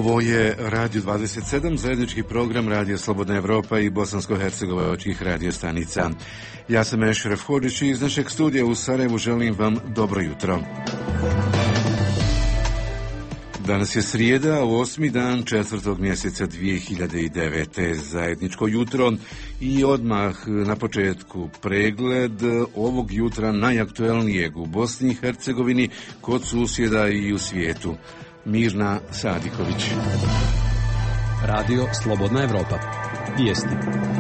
Ovo je Radio 27, zajednički program Radio Slobodna Evropa i bosansko-hercegovačkih radio stanica. Ja sam Ešref Hodžić i iz našeg studija u Sarajevu želim vam dobro jutro. Danas je srijeda, 8. dan 4. mjeseca 2009. Zajedničko jutro i odmah na početku pregled ovog jutra najaktuelnijeg u Bosni i Hercegovini, kod susjeda i u svijetu. Mirna Sadiković. Radio Slobodna Evropa. Vijesti.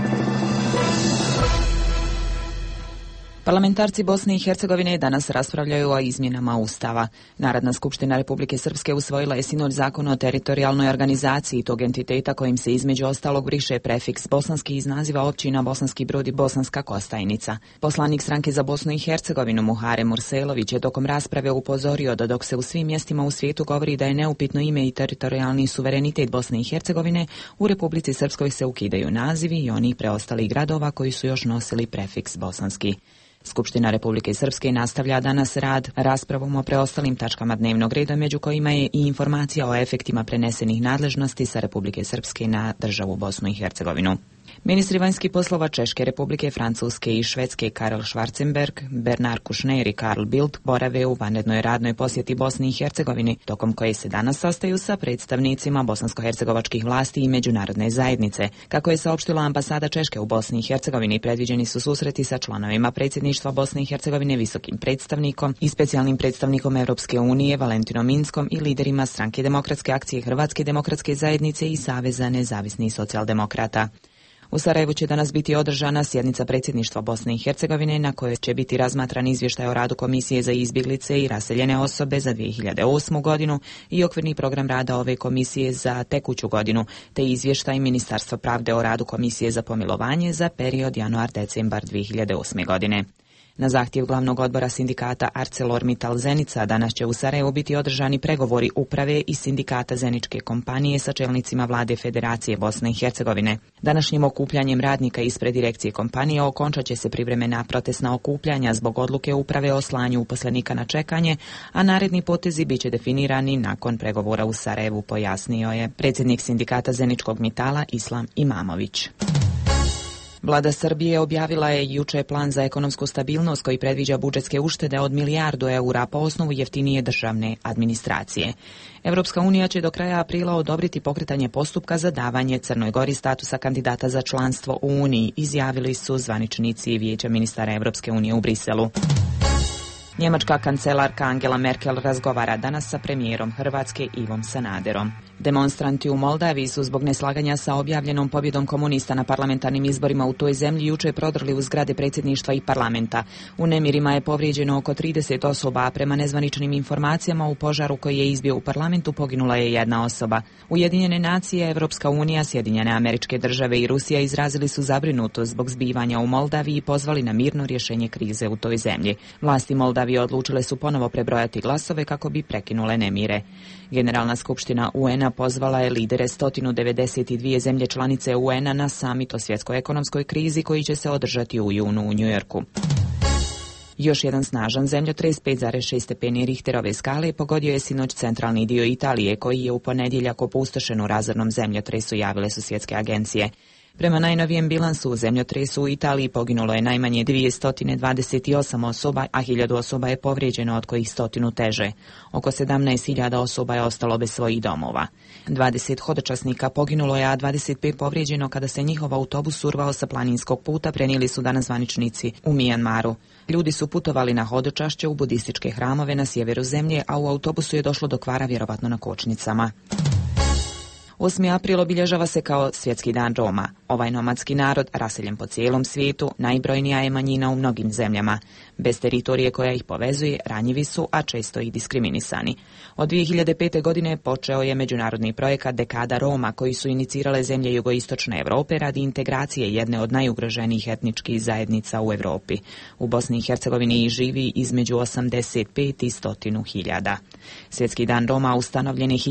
Parlamentarci Bosne i Hercegovine danas raspravljaju o izmjenama Ustava. Narodna skupština Republike Srpske usvojila je sinoć zakon o teritorijalnoj organizaciji tog entiteta kojim se između ostalog briše prefiks bosanski iz naziva općina Bosanski Brod i Bosanska Kostajnica. Poslanik stranke za Bosnu i Hercegovinu Muharem Murselović je tokom rasprave upozorio da dok se u svim mjestima u svijetu govori da je neupitno ime i teritorijalni suverenitet Bosne i Hercegovine, u Republici Srpskoj se ukidaju nazivi i onih preostalih gradova koji su još nosili prefiks bosanski. Skupština Republike Srpske nastavlja danas rad raspravom o preostalim tačkama dnevnog reda, među kojima je i informacija o efektima prenesenih nadležnosti sa Republike Srpske na državu Bosnu i Hercegovinu. Ministri vanjskih poslova Češke Republike, Francuske i Švedske Karel Schwarzenberg, Bernard Kouchner i Karl Bildt borave u vanrednoj radnoj posjeti Bosni i Hercegovini, tokom koje se danas sastaju sa predstavnicima bosansko-hercegovačkih vlasti i međunarodne zajednice. Kako je saopštila ambasada Češke u Bosni i Hercegovini, predviđeni su susreti sa članovima predsjedništva Bosne i Hercegovine, visokim predstavnikom i specijalnim predstavnikom Europske unije Valentinom Inskom i liderima Stranke demokratske akcije Hrvatske demokratske zajednice i Saveza nezavisnih socijaldemokrata. U Sarajevu će danas biti održana sjednica predsjedništva Bosne i Hercegovine na kojoj će biti razmatran izvještaj o radu Komisije za izbjeglice i raseljene osobe za 2008. godinu i okvirni program rada ove komisije za tekuću godinu, te izvještaj Ministarstva pravde o radu Komisije za pomilovanje za period januar-decembar 2008. godine. Na zahtjev glavnog odbora sindikata ArcelorMittal Zenica danas će u Sarajevu biti održani pregovori uprave i sindikata Zeničke kompanije sa čelnicima vlade Federacije Bosne i Hercegovine. Današnjim okupljanjem radnika ispred direkcije kompanije okončat će se privremena protestna okupljanja zbog odluke uprave o slanju uposlenika na čekanje, a naredni potezi bit će definirani nakon pregovora u Sarajevu, pojasnio je predsjednik sindikata Zeničkog Mitala Islam Imamović. Vlada Srbije objavila je juče plan za ekonomsku stabilnost koji predviđa budžetske uštede od milijardu eura po osnovu jeftinije državne administracije. Europska unija će do kraja aprila odobriti pokretanje postupka za davanje Crnoj Gori statusa kandidata za članstvo u Uniji, izjavili su zvaničnici Vijeća ministara Europske unije u Briselu. Njemačka kancelarka Angela Merkel razgovara danas sa premijerom Hrvatske Ivom Sanaderom. Demonstranti u Moldaviji su zbog neslaganja sa objavljenom pobjedom komunista na parlamentarnim izborima u toj zemlji juče prodrli u zgrade predsjedništva i parlamenta. U nemirima je povrijeđeno oko 30 osoba, a prema nezvaničnim informacijama u požaru koji je izbio u parlamentu poginula je jedna osoba. Ujedinjene nacije, Evropska unija, Sjedinjene Američke Države i Rusija izrazili su zabrinutost zbog zbivanja u Moldaviji i pozvali na mirno rješenje krize u toj zemlji. Vlasti Moldavije odlučile su ponovo prebrojati glasove kako bi prekinule nemire. Generalna skupština UN-a pozvala je lidere 192 zemlje članice UN-a na samit o svjetskoj ekonomskoj krizi koji će se održati u junu u Njujorku. Još jedan snažan zemljotres 5,6 stepeni Richterove skale pogodio je sinoć centralni dio Italije, koji je u ponedjeljak opustošen u razornom zemljotresu, javile su svjetske agencije. Prema najnovijem bilansu u zemljotresu u Italiji poginulo je najmanje 228 osoba, a 1000 osoba je povrijeđeno, od kojih 100 teže. Oko 17.000 osoba je ostalo bez svojih domova. 20 hodočasnika poginulo je, a 25 povrijeđeno kada se njihov autobus urvao sa planinskog puta, prenijeli su danas zvaničnici u Mijanmaru. Ljudi su putovali na hodočašće u budističke hramove na sjeveru zemlje, a u autobusu je došlo do kvara, vjerovatno na kočnicama. 8. april obilježava se kao Svjetski dan Roma. Ovaj nomadski narod, raseljen po cijelom svijetu, najbrojnija je manjina u mnogim zemljama. Bez teritorije koja ih povezuje, ranjivi su, a često i diskriminisani. Od 2005. godine počeo je međunarodni projekat Dekada Roma, koji su inicirale zemlje jugoistočne Europe radi integracije jedne od najugroženijih etničkih zajednica u Europi. U Bosni i Hercegovini živi između 85 i 100.000. Svjetski dan Roma ustanovljen je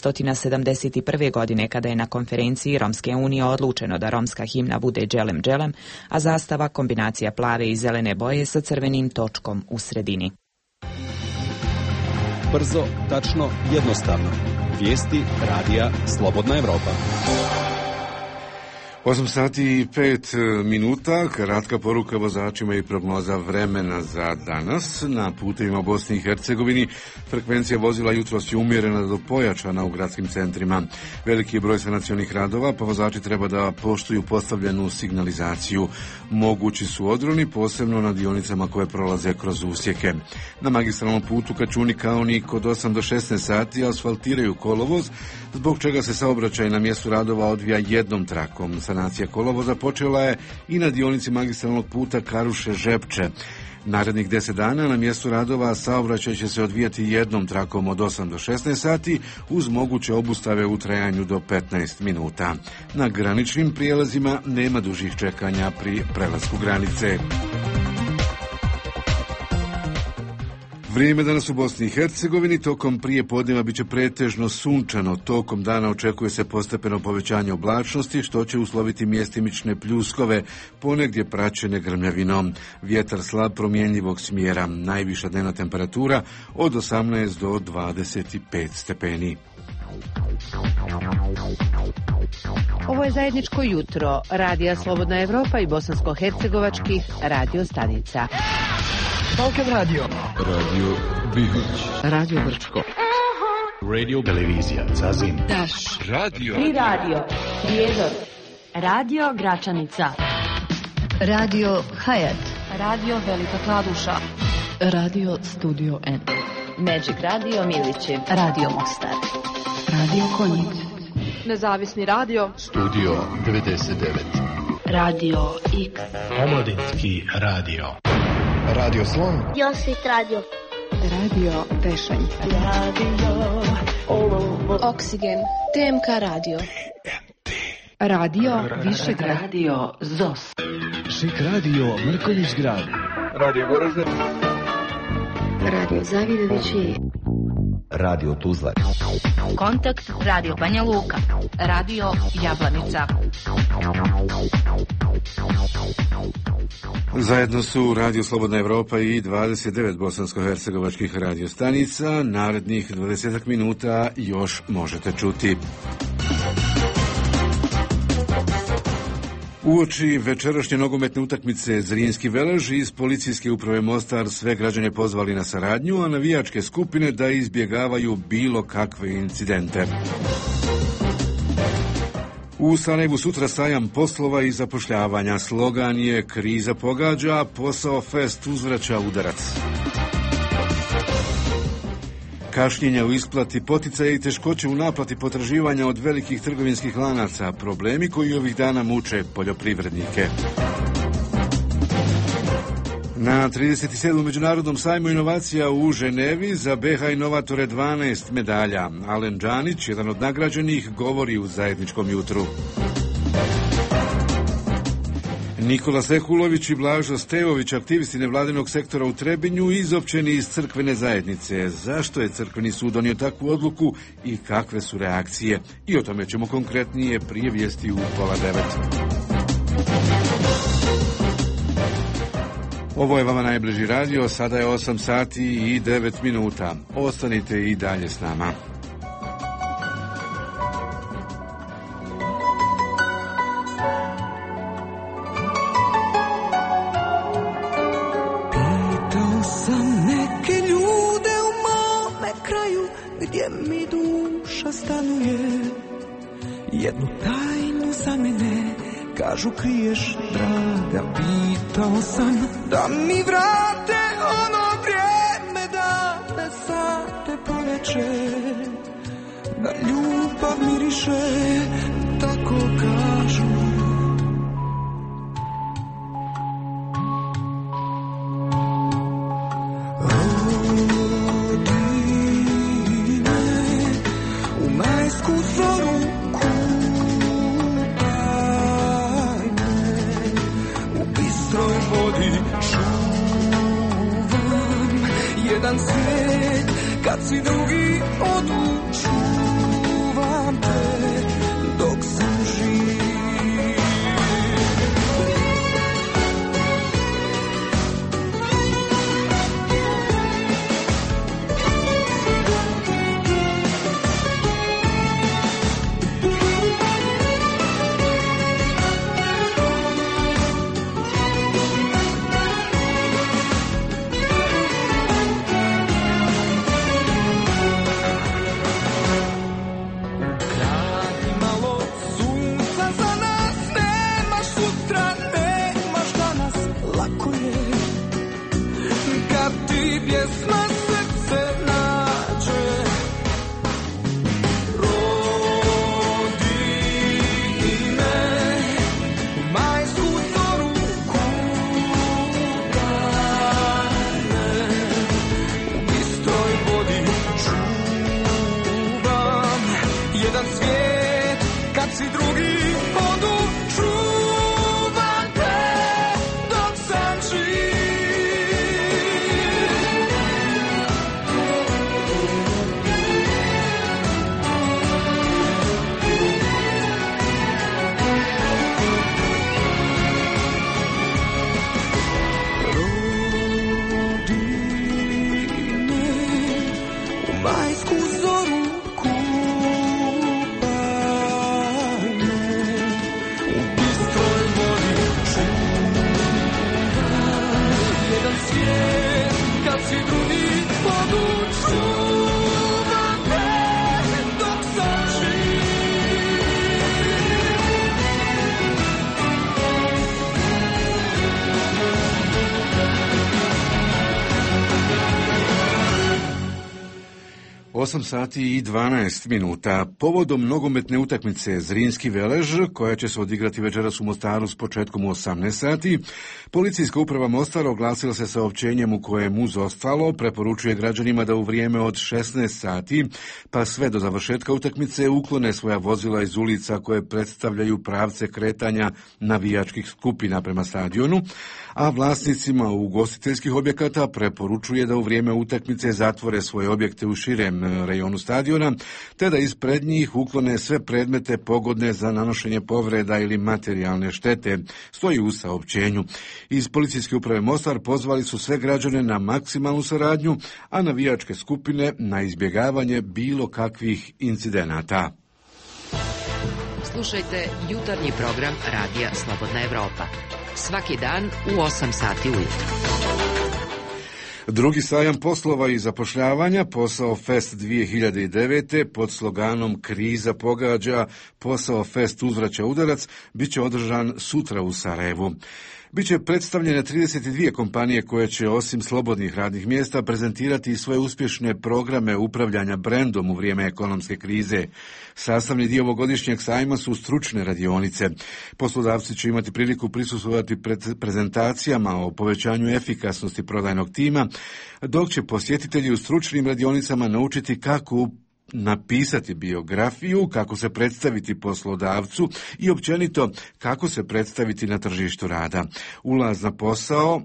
1971. godine kada je na konferenciji Romske unije odlučeno da romska himna bude Dželem Dželem, a zastava kombinacija plave i zelene boje sa crvenim točkom u sredini. Brzo, tačno, jednostavno. Vijesti radija Slobodna Evropa. 8 sati i 5 minuta, kratka poruka vozačima i prognoza vremena za danas. Na putevima u Bosni i Hercegovini frekvencija vozila jutros je umjerena do pojačana u gradskim centrima. Veliki je broj sanacionih radova, pa vozači treba da poštuju postavljenu signalizaciju. Mogući su odroni, posebno na dionicama koje prolaze kroz usjeke. Na magistralnom putu Kačuni Kaonik od 8 do 16 sati asfaltiraju kolovoz, zbog čega se saobraćaj na mjestu radova odvija jednom trakom. Sanacija kolovoza počela je i na dionici magistralnog puta Karuše-Žepče. Narednih 10 dana na mjestu radova saobraćaj će se odvijati jednom trakom od 8 do 16 sati uz moguće obustave u trajanju do 15 minuta. Na graničnim prijelazima nema dužih čekanja pri prelasku granice. Vrijeme danas u Bosni i Hercegovini tokom prije podneva biće pretežno sunčano. Tokom dana očekuje se postepeno povećanje oblačnosti, što će usloviti mjestimične pljuskove, ponegdje praćene grmljavinom. Vjetar slab promjenjivog smjera. Najviša dnevna temperatura od 18 do 25 stepeni. Ovo je zajedničko jutro Radija Slobodna Evropa i bosansko-hercegovačkih radio stanica. Balkan Radio. Radio Bihać. Radio Brčko. Radio Televizija Zazin. Daš. Radio. Tri radio. Prijedor. Radio Gračanica. Radio Hayat. Radio Velika Kladuša. Radio Studio N. Magic Radio Milići. Radio Mostar. Radio Konjic. Nezavisni radio. Studio 99. Radio X. Omladinski radio. Radio Slon. Josit radio. Radio Tešanj. Radio Oksigen. TMK radio. Radio Višegrad. Radio ZOS. Šik radio Mrkonjić grad. Radio Goražde. Radio Zavidovići. Radio Tuzla. Kontakt Radio Banja Luka. Radio Jablanica. Zajedno su Radio Slobodna Evropa i 29 bosansko-hercegovačkih radiostanica. Narednih 20 minuta još možete čuti. Uoči večerašnje nogometne utakmice Zrinski Velež iz policijske uprave Mostar sve građane pozvali na saradnju, a navijačke skupine da izbjegavaju bilo kakve incidente. U Sarajevu sutra sajam poslova i zapošljavanja. Slogan je kriza pogađa, posao fest uzvraća udarac. Kašnjenja u isplati poticaja i teškoće u naplati potraživanja od velikih trgovinskih lanaca, problemi koji ovih dana muče poljoprivrednike. Na 37. međunarodnom sajmu inovacija u Ženevi za BiH inovatore 12 medalja. Alen Džanić, jedan od nagrađenih, govori u zajedničkom jutru. Nikola Sekulović i Blažo Stevović, aktivisti nevladinog sektora u Trebinju, izopćeni iz crkvene zajednice. Zašto je crkveni sud donio takvu odluku i kakve su reakcije? I o tome ćemo konkretnije prije vijesti u 8:30. Ovo je vama najbliži radio, sada je 8 sati i 9 minuta. Ostanite i dalje s nama. Pitao sam neke ljude u mome kraju, gdje mi duša stanuje. Jednu tajnu za mene, kažu kriješ, draga. Pitao sam da mi vrate ono vrijeme, da me sate poveče, da ljubav miriše, tako kažu. Kad svi drugi odu, čuvam te dok sam živ. pjesma srce nađe. Rodi me u majsku zoru kupane, u bistroj vodi čuvam jedan svijet kad si drugi odu. Čuvam te dok sam živ. Rodi me u majsku zoru kupane, u bistroj vodi čuvam jedan svijet kad si drugi vodu. Čuvam te dok sam živ. 8 sati i 12 minuta. Povodom nogometne utakmice Zrinski Velež, koja će se odigrati večeras u Mostaru s početkom u 18 sati, Policijska uprava Mostar oglasila se saopćenjem u kojem uz ostalo preporučuje građanima da u vrijeme od 16 sati pa sve do završetka utakmice uklone svoja vozila iz ulica koje predstavljaju pravce kretanja navijačkih skupina prema stadionu, a vlasnicima ugostiteljskih objekata preporučuje da u vrijeme utakmice zatvore svoje objekte u širem rejonu stadiona, te da ispred njih uklone sve predmete pogodne za nanošenje povreda ili materijalne štete, stoji u saopćenju. Iz Policijske uprave Mostar pozvali su sve građane na maksimalnu saradnju, a navijačke skupine na izbjegavanje bilo kakvih incidenata. Slušajte jutarnji program Radija Slobodna Evropa. Svaki dan u 8 sati ujutro. Drugi sajam poslova i zapošljavanja, Posao Fest 2009. pod sloganom Kriza pogađa, Posao Fest uzvraća udarac, bit će održan sutra u Sarajevu. Biće predstavljene 32 kompanije koje će osim slobodnih radnih mjesta prezentirati svoje uspješne programe upravljanja brendom u vrijeme ekonomske krize. Sastavni dio ovogodišnjeg sajma su stručne radionice. Poslodavci će imati priliku prisustvovati prezentacijama o povećanju efikasnosti prodajnog tima, dok će posjetitelji u stručnim radionicama naučiti kako napisati biografiju, kako se predstaviti poslodavcu i općenito kako se predstaviti na tržištu rada. Ulaz na posao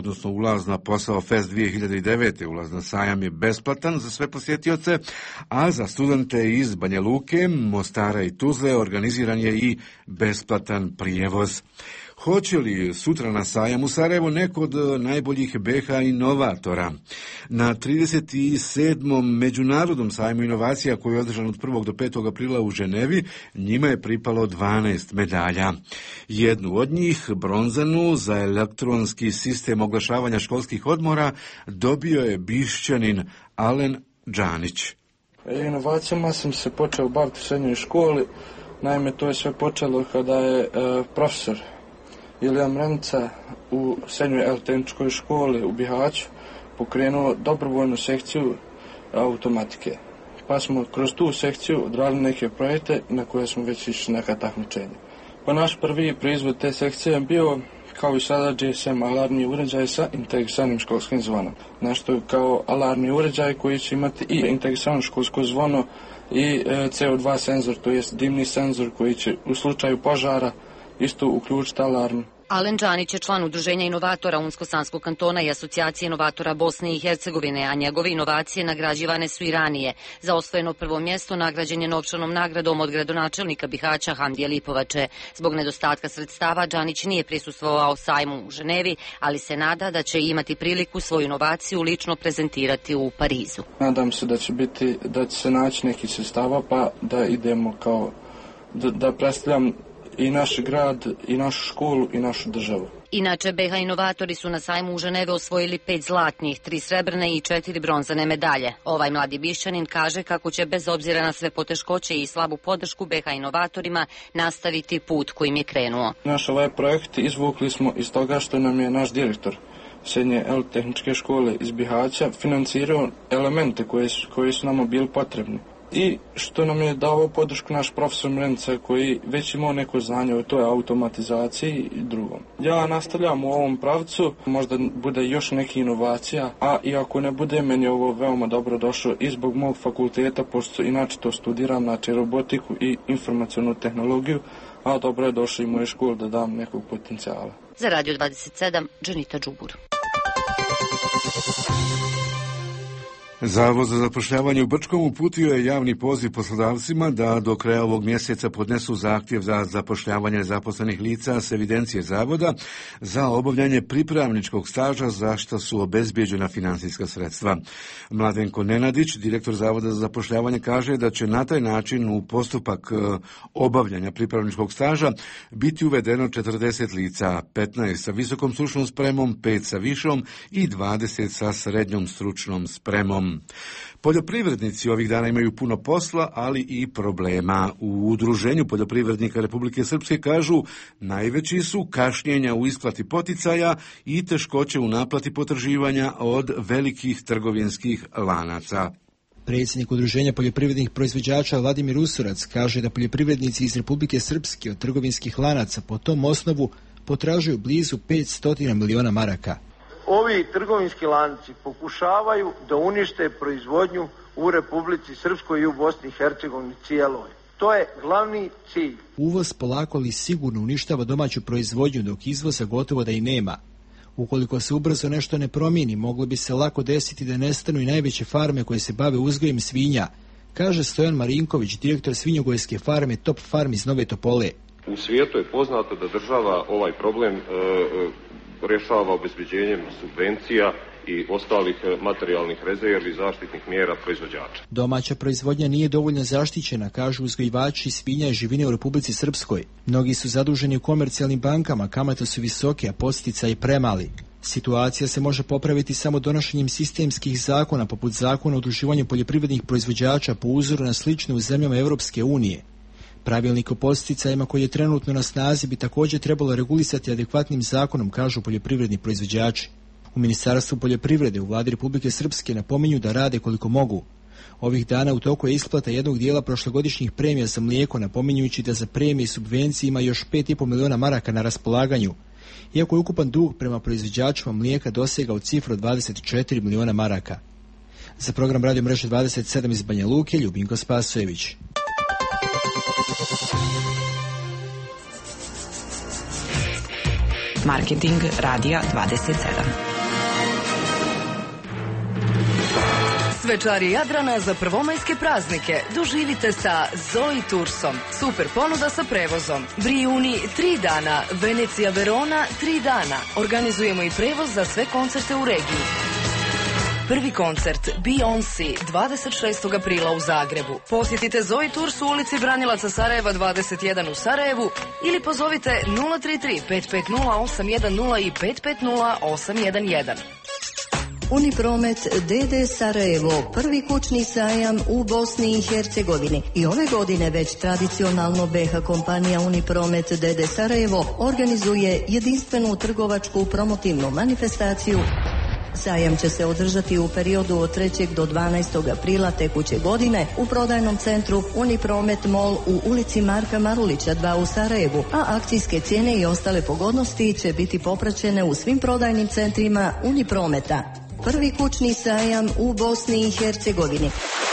Fest 2009. ulaz na sajam je besplatan za sve posjetioce, a za studente iz Banja Luke, Mostara i Tuzle organiziran je i besplatan prijevoz. Hoće li sutra na sajam u Sarajevu neko od najboljih BH inovatora? Na 37. međunarodnom sajmu inovacija koji je održan od 1. do 5. aprila u Ženevi, njima je pripalo 12 medalja. Jednu od njih, bronzanu, za elektronski sistem oglašavanja školskih odmora, dobio je Bišćanin Alen Džanić. Inovacijama sam se počeo baviti u srednjoj školi. Naime, to je sve počelo kada je profesor Ilija Mrenica u srednjoj elektroničkoj školi u Bihaću pokrenuo dobrovoljnu sekciju automatike. Pa smo kroz tu sekciju odradili neke projekte na koje smo već išli neka takmičenja. Pa naš prvi proizvod te sekcije je bio, kao i sada, GSM alarmni uređaj sa integrisanim školskim zvonom. Nešto kao alarmni uređaj koji će imati i integrisano školsko zvono i CO2 senzor, to jest dimni senzor koji će u slučaju požara isto uključiti alarm. Alen Džanić je član Udruženja inovatora Unsko-Sanskog kantona i Asocijacije inovatora Bosne i Hercegovine, a njegove inovacije nagrađivane su i ranije. Za osvojeno prvo mjesto nagrađen je novčanom nagradom od gradonačelnika Bihaća Hamdije Lipovače. Zbog nedostatka sredstava Džanić nije prisustvovao sajmu u Ženevi, ali se nada da će imati priliku svoju inovaciju lično prezentirati u Parizu. Nadam se da će se naći neki sredstava pa da idemo kao da predstavljam i naš grad, i našu školu, i našu državu. Inače, BH inovatori su na sajmu u Ženeve osvojili 5 zlatnih, 3 srebrne i 4 bronzane medalje. Ovaj mladi Bišćanin kaže kako će bez obzira na sve poteškoće i slabu podršku BH inovatorima nastaviti put kojim je krenuo. Naš ovaj projekt izvukli smo iz toga što nam je naš direktor srednje tehničke škole iz Bihaća financirao elemente koji su nama bili potrebni. I što nam je dao podršku naš profesor Mrenca koji već imao neko znanje o toj automatizaciji i drugom. Ja nastavljam u ovom pravcu, možda bude još neki inovacija, a i ako ne bude, meni je ovo veoma dobro došlo i zbog mog fakulteta, pošto inače to studiram, znači robotiku i informacionu tehnologiju, a dobro je došlo i moje škole da dam nekog potencijala. Za Radio 27, Džanita Đubur. Zavod za zapošljavanje u Brčkom uputio je javni poziv poslodavcima da do kraja ovog mjeseca podnesu zahtjev za zapošljavanje zaposlenih lica s evidencije zavoda za obavljanje pripravničkog staža za što su obezbijeđena financijska sredstva. Mladenko Nenadić, direktor Zavoda za zapošljavanje, kaže da će na taj način u postupak obavljanja pripravničkog staža biti uvedeno 40 lica, 15 sa visokom stručnom spremom, 5 sa višom i 20 sa srednjom stručnom spremom. Poljoprivrednici ovih dana imaju puno posla, ali i problema. U Udruženju poljoprivrednika Republike Srpske kažu najveći su kašnjenja u isplati poticaja i teškoće u naplati potraživanja od velikih trgovinskih lanaca. Predsjednik Udruženja poljoprivrednih proizvođača Vladimir Usurac kaže da poljoprivrednici iz Republike Srpske od trgovinskih lanaca po tom osnovu potražuju blizu 500 miliona maraka. Ovi trgovinski lanci pokušavaju da unište proizvodnju u Republici Srpskoj i u Bosni i Hercegovini cijeloj. To je glavni cilj. Uvoz polako ali sigurno uništava domaću proizvodnju, dok izvoza gotovo da i nema. Ukoliko se ubrzo nešto ne promijeni, moglo bi se lako desiti da nestanu i najveće farme koje se bave uzgojem svinja, kaže Stojan Marinković, direktor svinjogojske farme Top Farm iz Nove Topole. U svijetu je poznato da država ovaj problem rješava obezbeđenjem subvencija i ostalih materijalnih rezervi zaštitnih mjera proizvođača. Domaća proizvodnja nije dovoljno zaštićena, kažu uzgojivači svinja i živine u Republici Srpskoj. Mnogi su zaduženi u komercijalnim bankama, kamate su visoke, a podsticaji premali. Situacija se može popraviti samo donošenjem sistemskih zakona, poput zakona o udruživanju poljoprivrednih proizvođača po uzoru na slične u zemljama Europske unije. Pravilnik o podsticajima koji je trenutno na snazi bi također trebalo regulisati adekvatnim zakonom, kažu poljoprivredni proizvođači. U Ministarstvu poljoprivrede u Vladi Republike Srpske napominju da rade koliko mogu. Ovih dana u toku je isplata jednog dijela prošlogodišnjih premija za mlijeko, napominjući da za premije i subvencije ima još 5,5 miliona maraka na raspolaganju, iako je ukupan dug prema proizvođačima mlijeka dosegao cifru od 24 miliona maraka. Za program Radio mreže 27 iz Banja Luke, Ljubinko Spasojević. Marketing Radija 27. Svečari Jadrana za prvomajske praznike doživite sa Zoe Toursom. Super ponuda sa prevozom. Brijuni 3 dana, Venecija Verona 3 dana. Organizujemo i prevoz za sve koncerte u regiji. Prvi koncert Beyoncé 26. aprila u Zagrebu. Posjetite Zoe Tours u ulici Branilaca Sarajeva 21 u Sarajevu ili pozovite 033 550 810 i 550 811. Unipromet DD Sarajevo, prvi kućni sajam u Bosni i Hercegovini. I ove godine već tradicionalno BH kompanija Unipromet DD Sarajevo organizuje jedinstvenu trgovačku promotivnu manifestaciju. Sajam će se održati u periodu od 3. do 12. aprila tekuće godine u prodajnom centru Unipromet Mall u ulici Marka Marulića 2 u Sarajevu, a akcijske cijene i ostale pogodnosti će biti popraćene u svim prodajnim centrima Uniprometa. Prvi kućni sajam u Bosni i Hercegovini.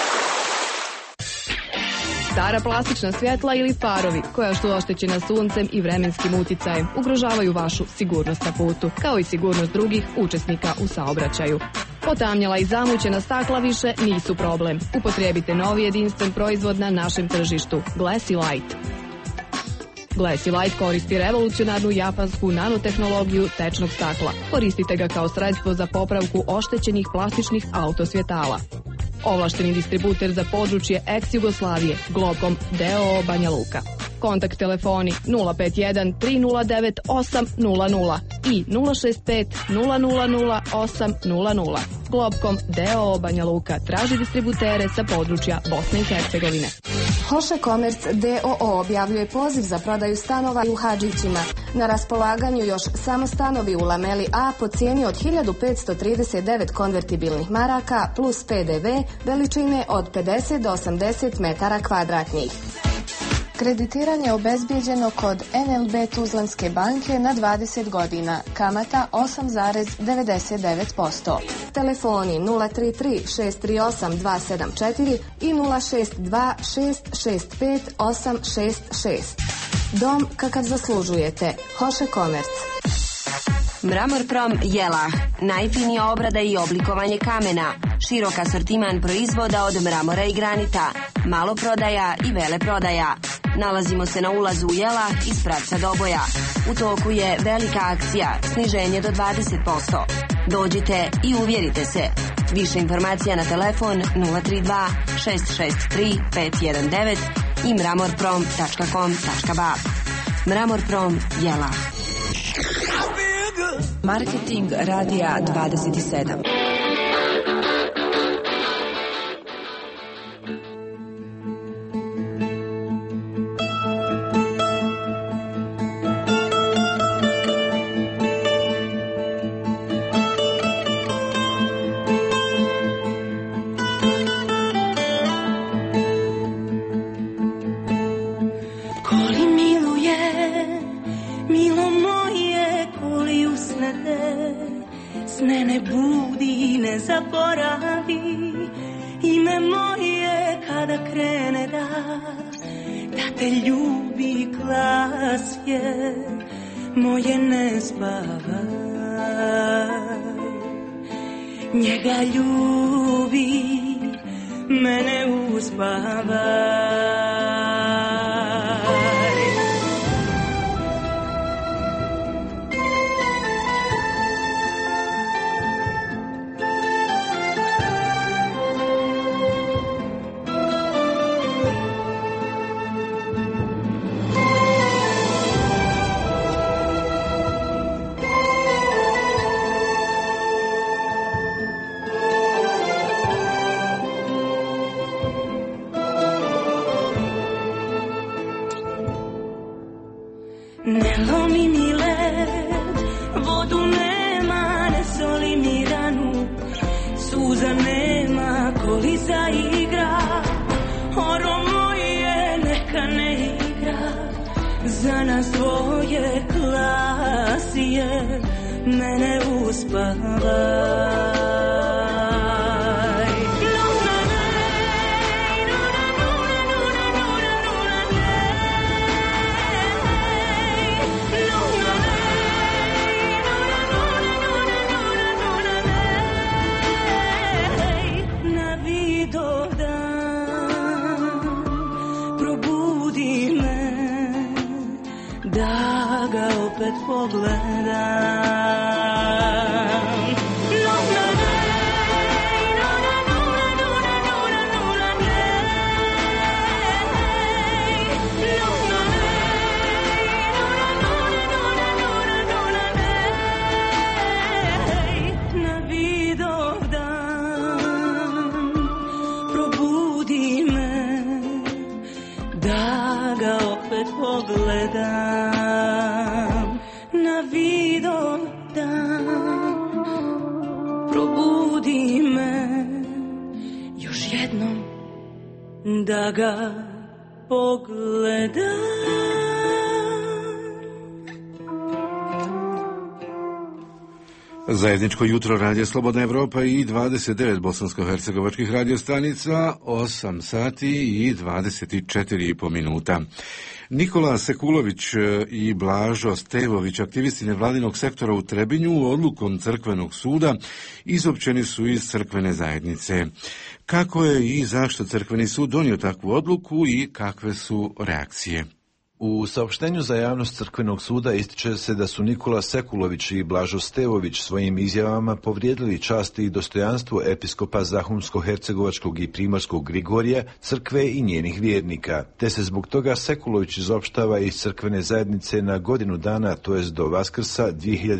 Stara plastična svjetla ili farovi koja su oštećena suncem i vremenskim uticajem ugrožavaju vašu sigurnost na putu, kao i sigurnost drugih učesnika u saobraćaju. Potamnjela i zamućena stakla više nisu problem. Upotrijebite novi jedinstven proizvod na našem tržištu, Glassy Light. Glassy Light koristi revolucionarnu japansku nanotehnologiju tečnog stakla. Koristite ga kao sredstvo za popravku oštećenih plastičnih autosvjetala. Ovlašteni distributer za područje ex-Jugoslavije, Globkom d.o.o. Banja Luka. Kontakt telefoni 051 309 800 i 065 000 800. Globkom d.o.o. Banja Luka traži distributere sa područja Bosne i Hercegovine. Hoše Komerc d.o.o. objavljuje poziv za prodaju stanova u Hadžićima. Na raspolaganju još samo stanovi u Lameli A po cijeni od 1539 konvertibilnih maraka plus PDV veličine od 50 do 80 metara kvadratnih. Kreditiranje obezbijeđeno kod NLB Tuzlanske banke na 20 godina. Kamata 8,99%. Telefoni 033 638 274 i 062 665 866. Dom kakav zaslužujete. Hoše Komerc. Mramorprom Jelah. Najfinija obrada i oblikovanje kamena. Širok asortiman proizvoda od mramora i granita. Maloprodaja i veleprodaja. Nalazimo se na ulazu u Jelah iz pravca Doboja. U toku je velika akcija, sniženje do 20%. Dođite i uvjerite se. Više informacija na telefon 032 663 519 i mramorprom.com.ba. Mramorprom Jelah. Marketing Radija 27. Sne ne budi, ne zaboravi ime moje kada krene da te ljubi glas je moje ne spavaj. Njega ljubi, mene uspavaj. Ne lomi mi led, vodu nema, ne soli mi ranu, suza nema, koli zaigra, oro moje neka ne igra, za nas dvoje klasije, mene uspavaj. Da ga opet pogledam. Na Vidovdan probudi me, da ga opet pogledam. Na Vidovdan probudi me još jednom, da ga pogledam. Zajedničko jutro Radija Slobodna Evropa i 29 bosansko-hercegovačkih radiostanica, 8 sati i 24,5 minuta. Nikola Sekulović i Blažo Stevović, aktivisti nevladinog sektora u Trebinju, odlukom Crkvenog suda izopćeni su iz crkvene zajednice. Kako je i zašto Crkveni sud donio takvu odluku i kakve su reakcije? U saopštenju za javnost Crkvenog suda ističe se da su Nikola Sekulović i Blažo Stevović svojim izjavama povrijedili čast i dostojanstvo episkopa Zahumsko-hercegovačkog i Primorskog Grigorija, crkve i njenih vjernika, te se zbog toga Sekulović izopštava iz crkvene zajednice na godinu dana, to jest do Vaskrsa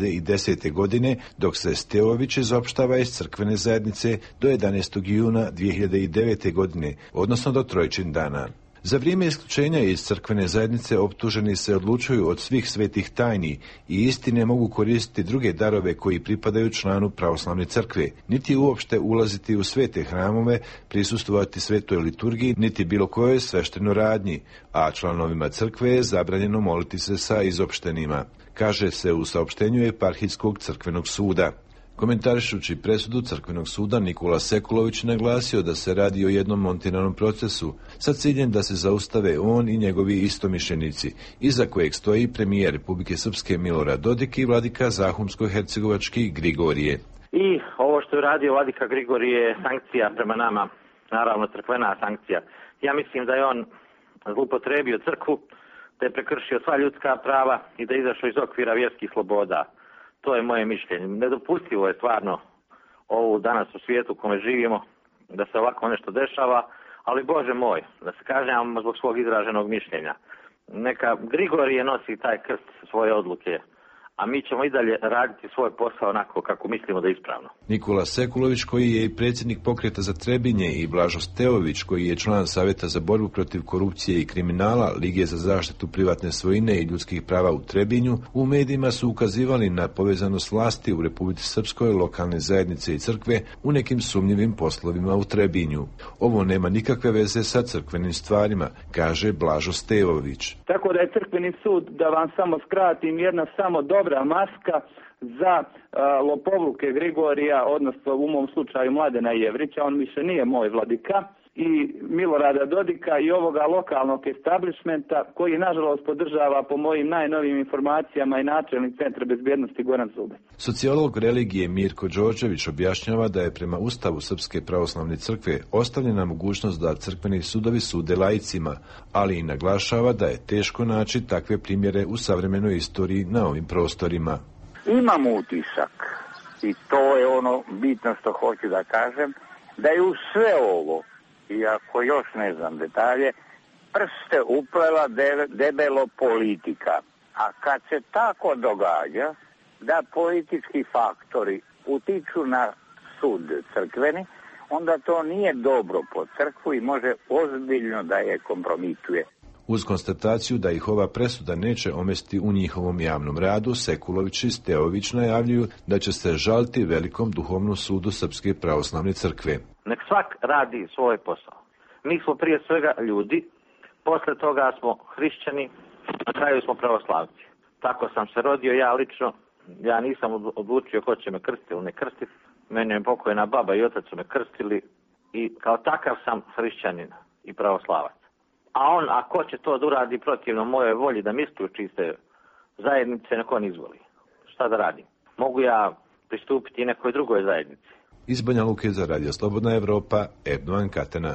2010. godine, dok se Stevović izopštava iz crkvene zajednice do 11. juna 2009. godine, odnosno do Trojčin dana. Za vrijeme isključenja iz crkvene zajednice optuženi se odlučuju od svih svetih tajni i istine mogu koristiti druge darove koji pripadaju članu pravoslavne crkve, niti uopšte ulaziti u svete hramove, prisustvovati svetoj liturgiji, niti bilo kojoj sveštenoj radnji, a članovima crkve je zabranjeno moliti se sa izopštenima, kaže se u saopštenju Eparhijskog crkvenog suda. Komentarišući presudu Crkvenog suda, Nikola Sekulović naglasio da se radi o jednom montiranom procesu sa ciljem da se zaustave on i njegovi istomišljenici, iza kojeg stoji premijer Republike Srpske Milorad Dodik i vladika Zahumsko-hercegovački Grigorije. I ovo što je radio vladika Grigorije je sankcija prema nama, naravno crkvena sankcija. Ja mislim da je on zloupotrebio crkvu, da je prekršio sva ljudska prava i da je izašao iz okvira vjerskih sloboda. To je moje mišljenje. Nedopustivo je stvarno ovo danas u svijetu u kome živimo, da se ovako nešto dešava, ali Bože moj, da se kažnjavamo zbog svog izraženog mišljenja. Neka Grigorije nosi taj krst svoje odluke, a mi ćemo i dalje raditi svoj posao onako kako mislimo da je ispravno. Nikola Sekulović, koji je i predsjednik Pokreta za Trebinje, i Blažo Stevović, koji je član Savjeta za borbu protiv korupcije i kriminala, Lige za zaštitu privatne svojine i ljudskih prava u Trebinju, u medijima su ukazivali na povezanost vlasti u Republici Srpskoj, lokalne zajednice i crkve u nekim sumnjivim poslovima u Trebinju. Ovo nema nikakve veze sa crkvenim stvarima, kaže Blažo Stevović. Tako da je crkveni sud, da vam samo skratim, jedna samo dobra maska za lopovluke Grigorija, odnosno u mom slučaju Mladena Jevrića, on više nije moj vladika, i Milorada Dodika i ovoga lokalnog establishmenta koji nažalost podržava po mojim najnovijim informacijama i načelnik Centra bezbjednosti Goran Zubec. Sociolog religije Mirko Đorđević objašnjava da je prema Ustavu Srpske pravoslavne crkve ostavljena mogućnost da crkveni sudovi sude laicima, ali i naglašava da je teško naći takve primjere u savremenoj istoriji na ovim prostorima. Imam utisak, i to je ono bitno što hoću da kažem, da je u sve ovo, iako još ne znam detalje, prste uplela debelo politika. A kad se tako događa da politički faktori utiču na sud crkveni, onda to nije dobro po crkvu i može ozbiljno da je kompromituje. Uz konstataciju da ih ova presuda neće omesti u njihovom javnom radu, Sekulović i Stevović najavljuju da će se žaliti Velikom duhovnom sudu Srpske pravoslavne crkve. Nek svak radi svoj posao. Mi smo prije svega ljudi, posle toga smo hrišćani, na kraju smo pravoslavci. Tako sam se rodio ja lično, ja nisam odlučio ko će me krstiti ili ne krstiti. Mene je pokojna baba i otac su me krstili i kao takav sam hrišćanin i pravoslavac. A on, ako će to da uradi protivno mojoj volji da mi isključi iz te zajednice, neko on izvoli. Šta da radim? Mogu ja pristupiti i nekoj drugoj zajednici. Iz Banja Luke za Radio Slobodna Evropa, Erdovan Katena.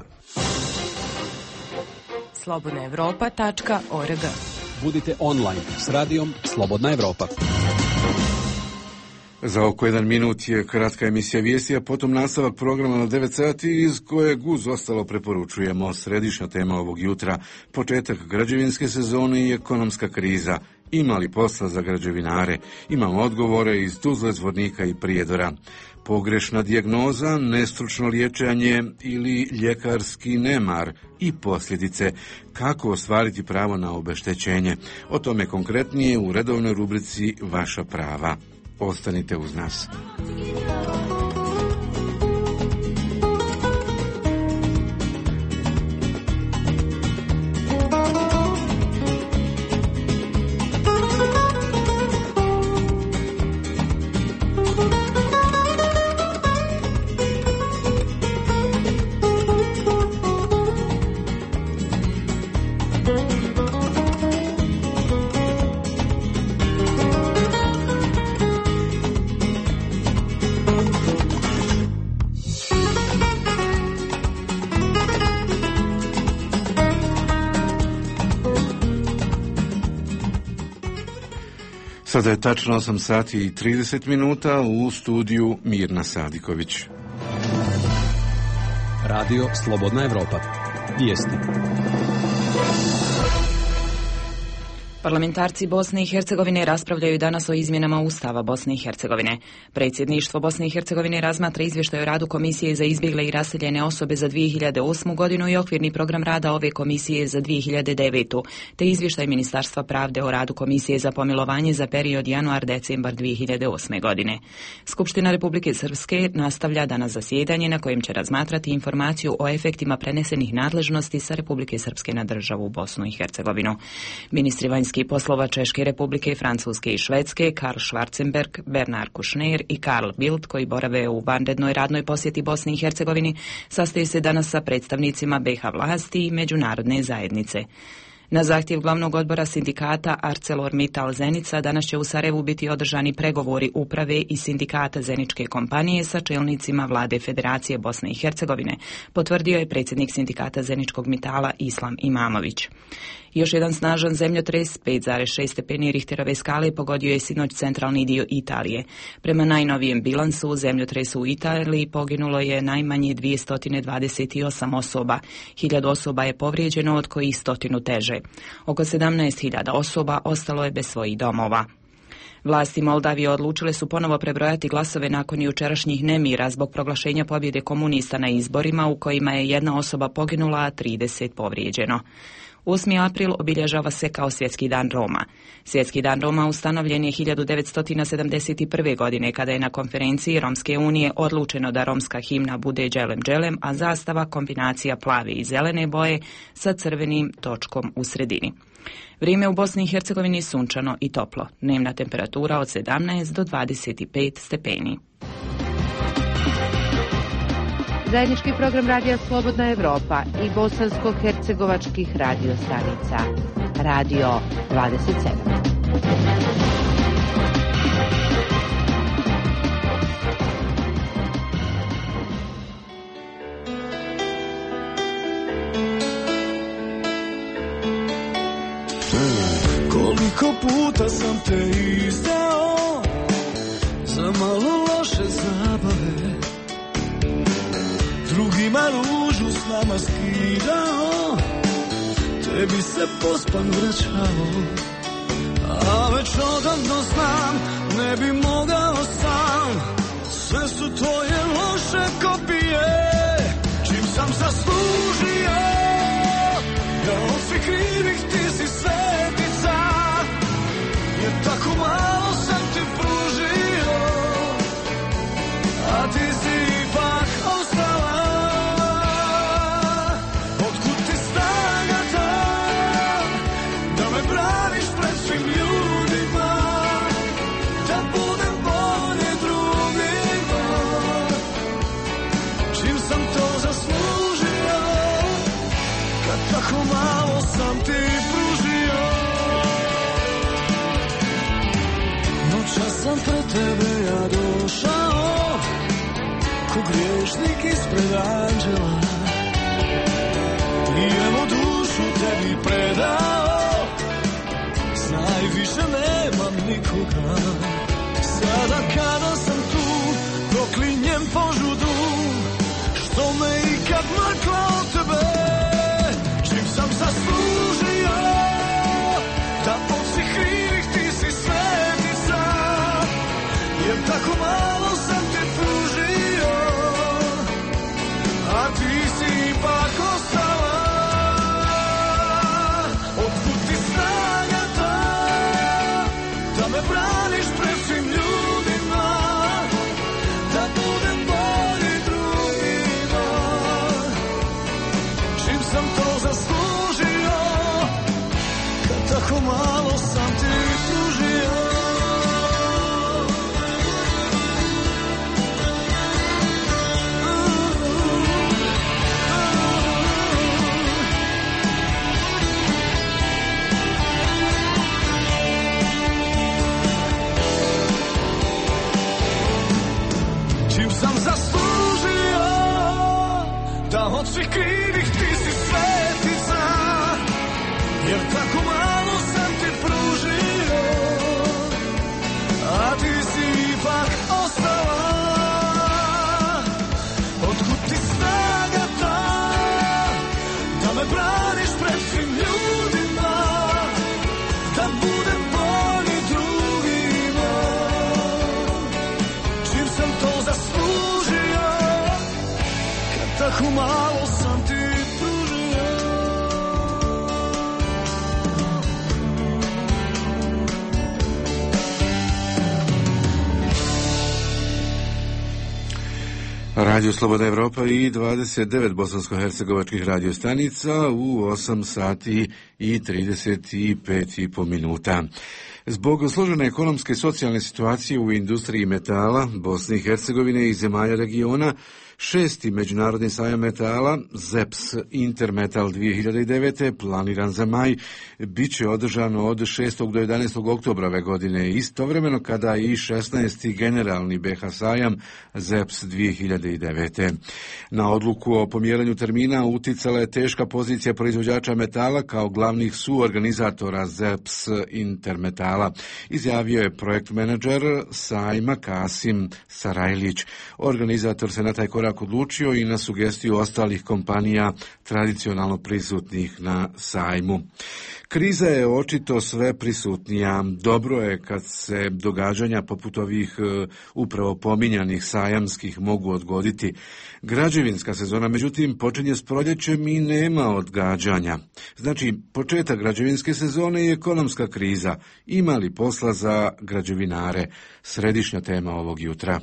slobodnaevropa.org. Budite online s radijom Slobodna Evropa. Za oko 1 minut je kratka emisija vijesti, a potom nastavak programa na 9 sati iz kojeg uz ostalo preporučujemo središnja tema ovog jutra, početak građevinske sezone i ekonomska kriza. Ima li posla za građevinare? Imamo odgovore iz Tuzle, Zvornika i Prijedora. Pogrešna dijagnoza, nestručno liječenje ili ljekarski nemar i posljedice. Kako ostvariti pravo na obeštećenje? O tome konkretnije u redovnoj rubrici Vaša prava. Ostanite uz nas. Sada je tačno 8 sati i 30 minuta u studiju Mirna Sadiković. Radio Slobodna Evropa. Vijesti. Parlamentarci Bosne i Hercegovine raspravljaju danas o izmjenama Ustava Bosne i Hercegovine. Predsjedništvo Bosne i Hercegovine razmatra izvještaj o radu Komisije za izbjegle i raseljene osobe za 2008. godinu i okvirni program rada ove komisije za 2009. te izvještaj Ministarstva pravde o radu Komisije za pomilovanje za period januar-decembar 2008. godine. Skupština Republike Srpske nastavlja danas zasjedanje na kojem će razmatrati informaciju o efektima prenesenih nadležnosti sa Republike Srpske na državu Bosnu i Hercegovinu. Ministri vanjskih poslova Češke Republike, Francuske i Švedske, Karl Schwarzenberg, Bernard Kouchner i Karl Bildt, koji borave u vanrednoj radnoj posjeti Bosni i Hercegovini, sastaju se danas sa predstavnicima BiH vlasti i međunarodne zajednice. Na zahtjev glavnog odbora sindikata ArcelorMittal Zenica danas će u Sarajevu biti održani pregovori uprave i sindikata Zeničke kompanije sa čelnicima vlade Federacije Bosne i Hercegovine, potvrdio je predsjednik sindikata Zeničkog Mitala Islam Imamović. Još jedan snažan zemljotres, 5,6 stepeni Richterove skale, pogodio je sinoć centralni dio Italije. Prema najnovijem bilansu u zemljotresu u Italiji poginulo je najmanje 228 osoba. 1000 osoba je povrijeđeno, od kojih 100 teže. Oko 17.000 osoba ostalo je bez svojih domova. Vlasti Moldavije odlučile su ponovo prebrojati glasove nakon jučerašnjih nemira zbog proglašenja pobjede komunista na izborima u kojima je jedna osoba poginula, a 30 povrijeđeno. 8. april obilježava se kao Svjetski dan Roma. Svjetski dan Roma ustanovljen je 1971. godine kada je na konferenciji Romske unije odlučeno da romska himna bude Đelem Đelem, a zastava kombinacija plave i zelene boje sa crvenim točkom u sredini. Vrijeme u Bosni i Hercegovini sunčano i toplo. Dnevna temperatura od 17 do 25 stepeni. Zajednički program Radija Slobodna Evropa i bosansko-hercegovačkih radio stanica. Radio 27. Koliko puta sam te izdao za malo loše zabave, drugima ružu s nama skidao, tebi se pospan vraćao, a već odavno znam, ne bi mogao sam, sve su tvoje loše kopije, čim sam zaslužio, da od svih krivih ti si svetica, jer tako malo sam ti pružio, a ti si ipak ostala. Otkud ti snaga ta, da me braniš pred svim ljudima, da budem bolje drugima, čim sam to zaslužio, kad tako malo sam ti pružio. Noćas sam pred tebe ja došao, ko griješnik ispred anđela, i evo dušu tebi predao, znaj više nemam nikoga. Sada kada sam tu, proklinjem požudu, što me ikad makla od tebe, čim sam zaslužio, da od svih krivih ti si svetica, jer tako malo sam te pružio, a ti si ipak ostala. Otkud ti snaga ta, da me braniš pred svim ljudima, da budem bolji drugima, čim sam to zaslužio, kad tako malo sam ti pružio. Sam zaslužio, da od svih krivih ti si svetica, jer tako malo sam ti pružio, Radio Slobodna Evropa i 29 bosansko-hercegovačkih radiostanica u 8 sati i 35,5 minuta. Zbog složene ekonomske i socijalne situacije u industriji metala Bosne i Hercegovine i zemalja regiona, 6. međunarodni sajam metala ZEPS Intermetal 2009. planiran za maj bit će održano od 6. do 11. oktobra ove godine, istovremeno kada i 16. generalni BH sajam ZEPS 2009. Na odluku o pomjeranju termina uticala je teška pozicija proizvođača metala kao glavnih suorganizatora ZEPS Intermetala, izjavio je projekt menadžer sajma Kasim Sarajlić. Organizator se na taj korak odlučio i na sugestiju ostalih kompanija tradicionalno prisutnih na sajmu. Kriza je očito sve prisutnija. Dobro je kad se događanja poput ovih upravo pominjanih sajamskih mogu odgoditi. Građevinska sezona, međutim, počinje s proljećem i nema odgađanja. Znači, početak građevinske sezone i ekonomska kriza. Ima li posla za građevinare? Središnja tema ovog jutra.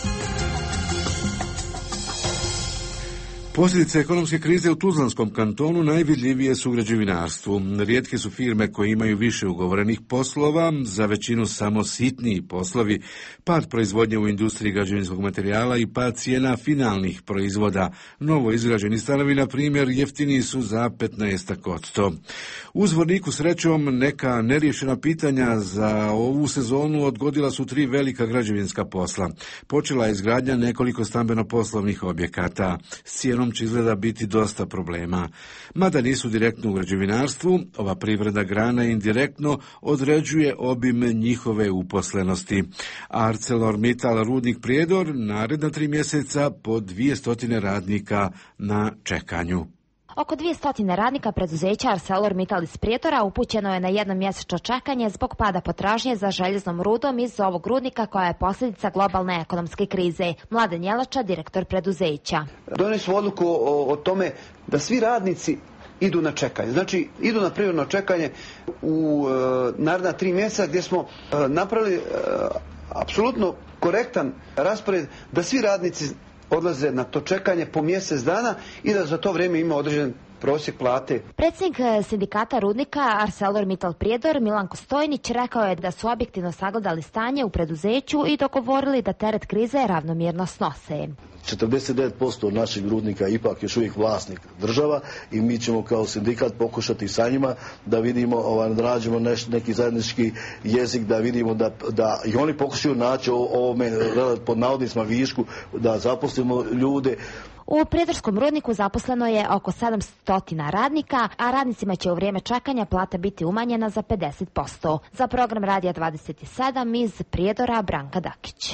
Posljedice ekonomske krize u Tuzlanskom kantonu najvidljivije su u građevinarstvu. Rijetke su firme koje imaju više ugovorenih poslova, za većinu samo sitniji poslovi, pad proizvodnje u industriji građevinskog materijala i pad cijena finalnih proizvoda. Novo izgrađeni stanovi, na primjer, jeftiniji su za 15%. U Zvorniku srećom neka neriješena pitanja za ovu sezonu odgodila su 3 velika građevinska posla. Počela je izgradnja nekoliko stambeno-poslovnih objekata. S cijenom će izgleda biti dosta problema. Mada nisu direktno u građevinarstvu, ova privredna grana indirektno određuje obim njihove uposlenosti. ArcelorMittal Rudnik Prijedor naredna 3 mjeseca po 200 radnika na čekanju. Oko 200 radnika preduzeća ArcelorMittal iz Prijedora upućeno je na jednomjesečno čekanje zbog pada potražnje za željeznom rudom iz ovog rudnika koja je posljedica globalne ekonomske krize. Mladen Jelača, direktor preduzeća. Donijeli smo odluku o tome da svi radnici idu na čekanje. Znači, idu na privremeno čekanje u naredna 3 mjeseca gdje smo napravili apsolutno korektan raspored da svi radnici odlaze na to čekanje po mjesec dana i da za to vrijeme ima određen prosjek plate. Predsjednik sindikata rudnika ArcelorMittal Prijedor Milanko Stojnić rekao je da su objektivno sagledali stanje u preduzeću i dogovorili da teret krize ravnomjerno snose. 49% naših rudnika ipak još uvijek vlasnik država i mi ćemo kao sindikat pokušati sa njima da vidimo, da nađemo neki zajednički jezik, da vidimo da i oni pokušaju naći ovome pod navodnicima višku, da zaposlimo ljude. U Prijedorskom rudniku zaposleno je oko 700 radnika, a radnicima će u vrijeme čekanja plata biti umanjena za 50%. Za program Radija 27 iz Prijedora Branka Dakić.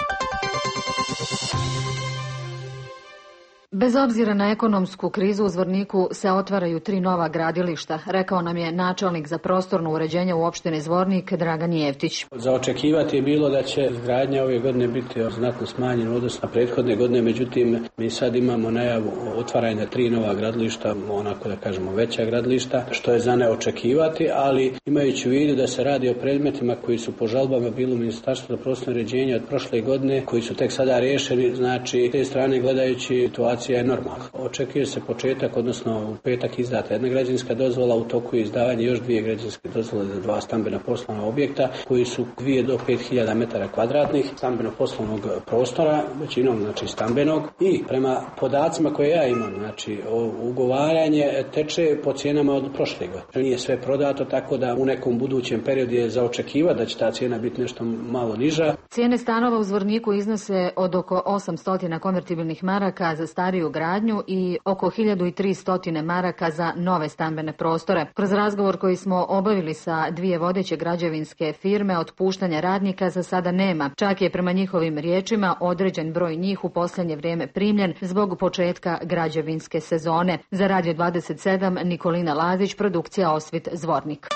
Bez obzira na ekonomsku krizu u Zvorniku se otvaraju 3 nova gradilišta, rekao nam je načelnik za prostorno uređenje u opštini Zvornik Dragan Jeftić. Za očekivati je bilo da će izgradnja ove godine biti znatno smanjena u odnosu na prethodne godine, međutim mi sad imamo najavu otvaranja 3 nova gradilišta, onako da kažemo veća gradilišta, što je za ne očekivati, ali imajući u vidu da se radi o predmetima koji su po žalbama bili u Ministarstvu za prostorno uređenje od prošle godine, koji su tek sada riješeni, znači te strane gledajući situacija je normalna. Očekuje se početak, odnosno u petak izdata jedna građevinska dozvola, u toku je izdavanje još 2 građevinske dozvole za 2 stambena poslovna objekta koji su 2 do 5.000 metara kvadratnih stambeno poslovnog prostora, većinom znači stambenog, i prema podacima koje ja imam, znači ugovaranje teče po cijenama od prošle godine. Nije sve prodato, tako da u nekom budućem periodu je za očekivati da će ta cijena biti nešto malo niža. Cijene stanova u Zvorniku iznose od oko 800 konvertibilnih maraka za stariju gradnju i oko 1300 maraka za nove stambene prostore. Kroz razgovor koji smo obavili sa 2 vodeće građevinske firme, otpuštanja radnika za sada nema. Čak je prema njihovim riječima određen broj njih u posljednje vrijeme primljen zbog početka građevinske sezone. Za Radio 27 Nikolina Lazić, produkcija Osvit Zvornik.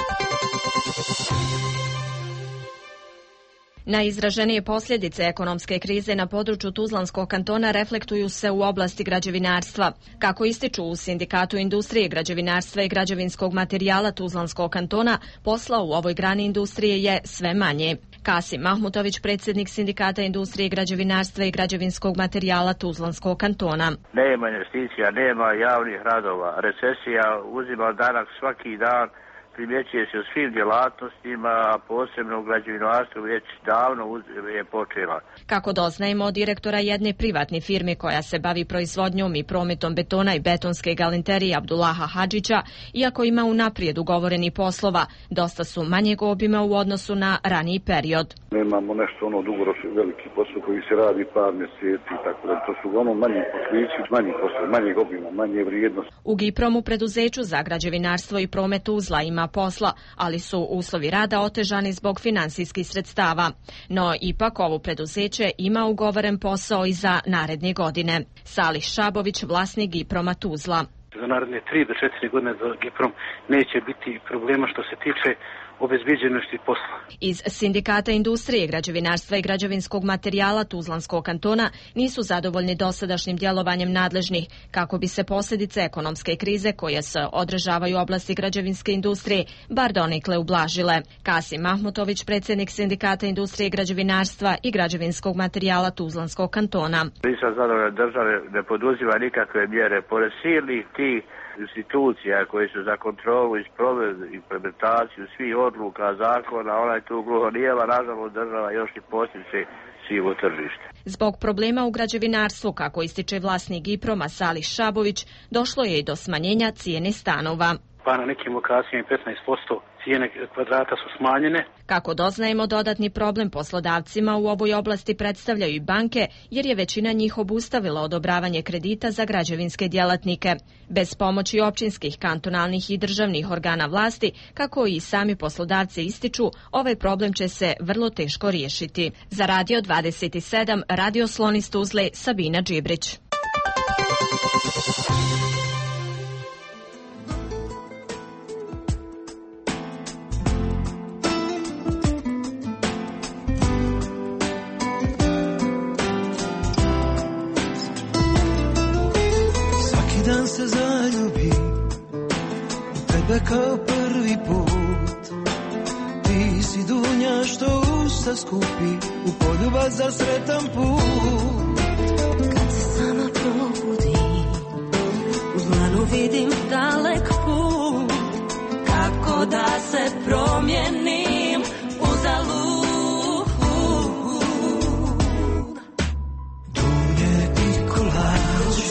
Najizraženije posljedice ekonomske krize na području Tuzlanskog kantona reflektuju se u oblasti građevinarstva. Kako ističu u Sindikatu industrije građevinarstva i građevinskog materijala Tuzlanskog kantona, posla u ovoj grani industrije je sve manje. Kasim Mahmutović, predsjednik Sindikata industrije, građevinarstva i građevinskog materijala Tuzlanskog kantona. Nema investicija, nema javnih radova. Recesija uzima danak svaki dan, primjećuje se u svim djelatnostima, a posebno u građevinarstvu već davno je počela. Kako doznajemo od direktora jedne privatne firme koja se bavi proizvodnjom i prometom betona i betonske galanterije Abdullaha Hadžića, iako ima unaprijed ugovoreni poslova, dosta su manjeg obima u odnosu na raniji period. Nemamo nešto dugoročni veliki posao koji se radi par mjeseci, tako da to su manji poslići, manji posao, manjeg obima, manje vrijednosti. U Gipromu, preduzeću za građevinarstvo i promet Tuzla, ima posla, ali su uslovi rada otežani zbog finansijskih sredstava. No ipak ovo preduzeće ima ugovoren posao i za naredne godine. Salih Šabović, vlasnik Giproma Tuzla. Za naredne 3 do 4 godine za Giprom neće biti problema što se tiče obezbijeđenosti posla. Iz Sindikata industrije, građevinarstva i građevinskog materijala Tuzlanskog kantona nisu zadovoljni dosadašnjim djelovanjem nadležnih kako bi se posljedice ekonomske krize koje se odražavaju u oblasti građevinske industrije bar donekle ublažile. Kasim Mahmutović, predsjednik Sindikata industrije, građevinarstva i građevinskog materijala Tuzlanskog kantona. Nisam zadovoljan, države ne poduzima nikakve mjere pored silnih tih institucija koji su za kontrolu i implementaciju svih odluka, zakona, onaj tu gluho nijeva, nažalost država još i postiče sivo tržište. Zbog problema u građevinarstvu, kako ističe vlasnik Giproma Salih Šabović, došlo je i do smanjenja cijene stanova. Pa na nekim lokacijama 15% cijene kvadrata su smanjene. Kako doznajemo, dodatni problem poslodavcima u ovoj oblasti predstavljaju i banke, jer je većina njih obustavila odobravanje kredita za građevinske djelatnike. Bez pomoći općinskih, kantonalnih i državnih organa vlasti, kako i sami poslodavci ističu, ovaj problem će se vrlo teško riješiti. Za Radio 27, Radio Slon iz Tuzle, Sabina Džibrić. Dan se zaljubi u tebe kao prvi put. Ti si dunja što usta skupi u poljubac za sretan put. Kad se sama probudim, u dlanu vidim dalek put. Kako da se promijenim uzalud. Dunje i kolač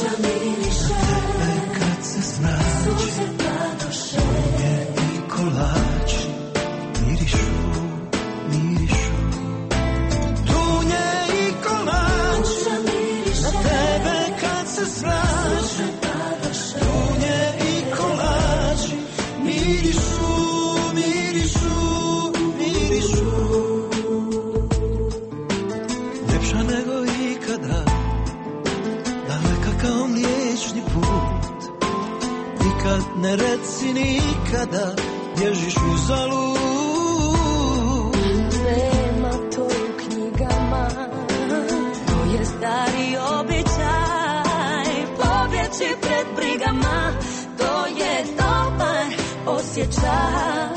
suze padoše, dunje i kolači mirišu, mirišu. Dunje i kolači na tebe kad se snađe, dunje i kolači mirišu, mirišu, mirišu. Ljepša nego ikada, daleka kao mliječni put. Nikad ne reci nikada, bježiš uzalud. Nema to u knjigama, to je stari običaj. Pobjeći pred brigama, to je dobar osjećaj.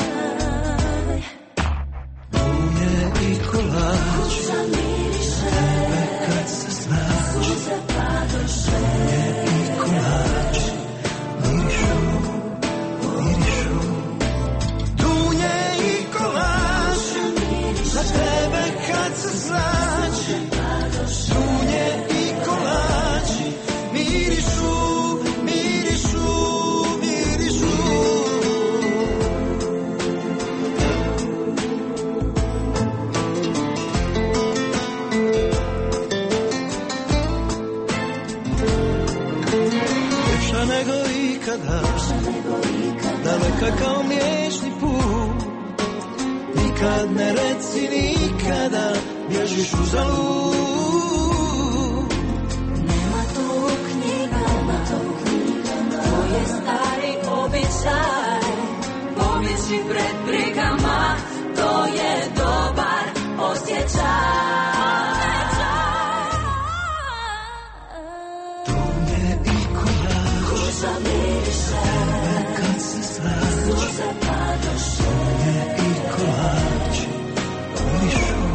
Dunje i kolač, tebe kad se snađe, suze padoše, dunje i kolač mirišu, mirišu. Dunje i kolač na tebe kad se snađe, dunje i kolač mirišu, mirišu, mirišu. Ljepša nego ikada, daleka kao mliječni put. Nikad ne reci nikada, bježiš uzalud. nema to u knjigama, to je stari običaj. Pobjeći pred brigama, to je dobar osjećaj. Dunje i kolač, Kuća miriše, tebe kad se snađe, suze padoše, dunje i kolač mirišu,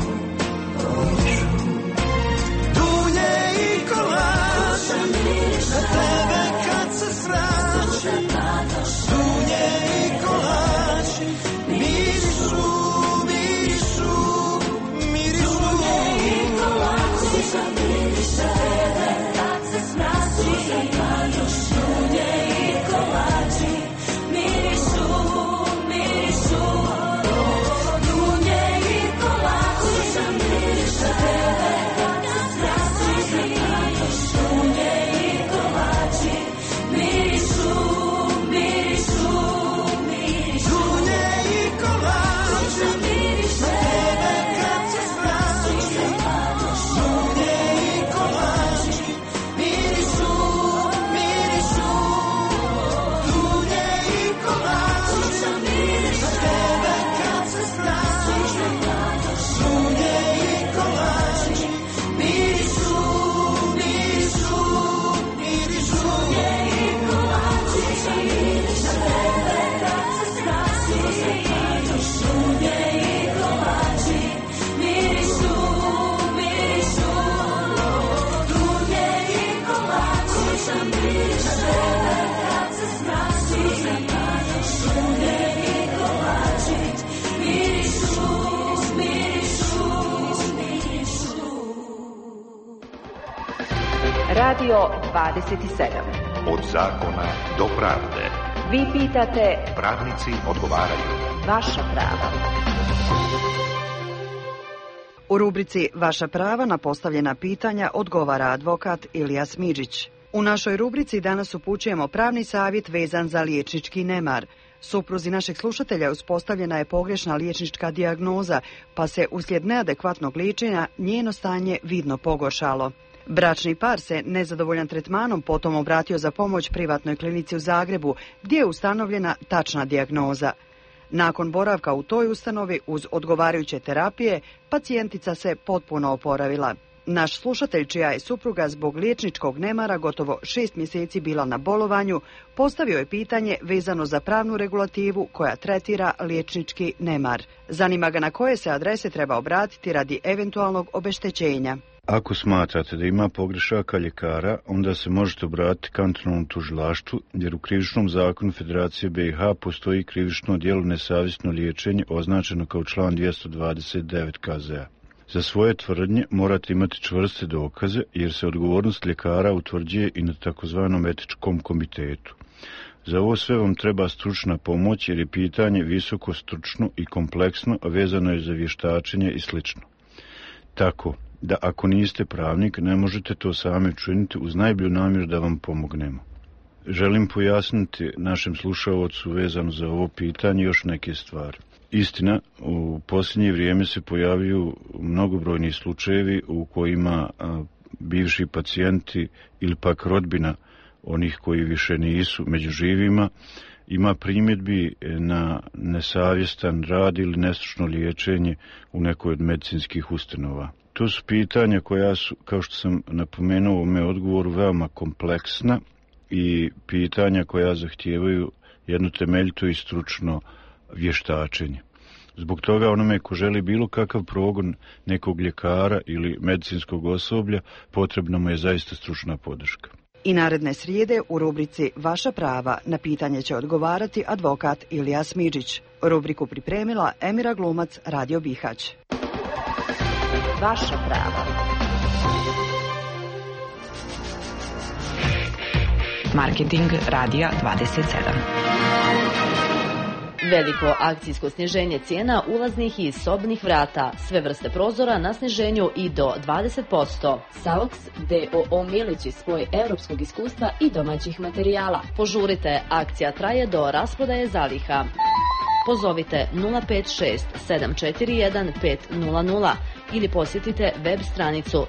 Radio 27. Od zakona do pravde. Vi pitate, pravnici odgovaraju. Vaša prava. U rubrici Vaša prava na postavljena pitanja odgovara advokat Ilija Smidžić. U našoj rubrici danas upućujemo pravni savjet vezan za liječnički nemar. Supruzi našeg slušatelja uspostavljena je pogrešna liječnička dijagnoza, pa se uslijed neadekvatnog liječenja njeno stanje vidno pogoršalo. Bračni par se nezadovoljan tretmanom potom obratio za pomoć privatnoj klinici u Zagrebu, gdje je ustanovljena tačna dijagnoza. Nakon boravka u toj ustanovi uz odgovarajuće terapije, pacijentica se potpuno oporavila. Naš slušatelj, čija je supruga zbog liječničkog nemara gotovo 6 mjeseci bila na bolovanju, postavio je pitanje vezano za pravnu regulativu koja tretira liječnički nemar. Zanima ga na koje se adrese treba obratiti radi eventualnog obeštećenja. Ako smatrate da ima pogrešaka ljekara, onda se možete obratiti kantonalnom tužilaštvu, jer u krivičnom zakonu Federacije BiH postoji krivično djelo nesavjesno liječenje označeno kao član 229 KZ-a. Za svoje tvrdnje morate imati čvrste dokaze, jer se odgovornost ljekara utvrđuje i na takozvanom etičkom komitetu. Za ovo sve vam treba stručna pomoć, jer je pitanje visoko stručno i kompleksno, a vezano je za vještačenje i sl. Tako da ako niste pravnik, ne možete to sami učiniti uz najbolju namjeru da vam pomognemo. Želim pojasniti našem slušaocu vezano za ovo pitanje još neke stvari. Istina, u posljednje vrijeme se pojavljuju mnogobrojni slučajevi u kojima bivši pacijenti ili pak rodbina onih koji više nisu među živima ima primjedbi na nesavjestan rad ili nestručno liječenje u nekoj od medicinskih ustanova. To su pitanja koja su, kao što sam napomenuo u ovome odgovoru, veoma kompleksna i pitanja koja zahtijevaju jedno temeljito i stručno vještačenje. Zbog toga onome ko želi bilo kakav progon nekog ljekara ili medicinskog osoblja, potrebna mu je zaista stručna podrška. I naredne srijede u rubrici Vaša prava na pitanje će odgovarati advokat Ilija Smidžić. Rubriku pripremila Emira Glumac, Radio Bihać. Vaša prava. Marketing Radija 27. Veliko akcijsko sniženje cijena ulaznih i sobnih vrata. Sve vrste prozora na sniženju i do 20%. Savox DOO Milići, spoj europskog iskustva i domaćih materijala. Požurite, akcija traje do rasprodaje zaliha. Pozovite 056 741 500 ili posjetite web stranicu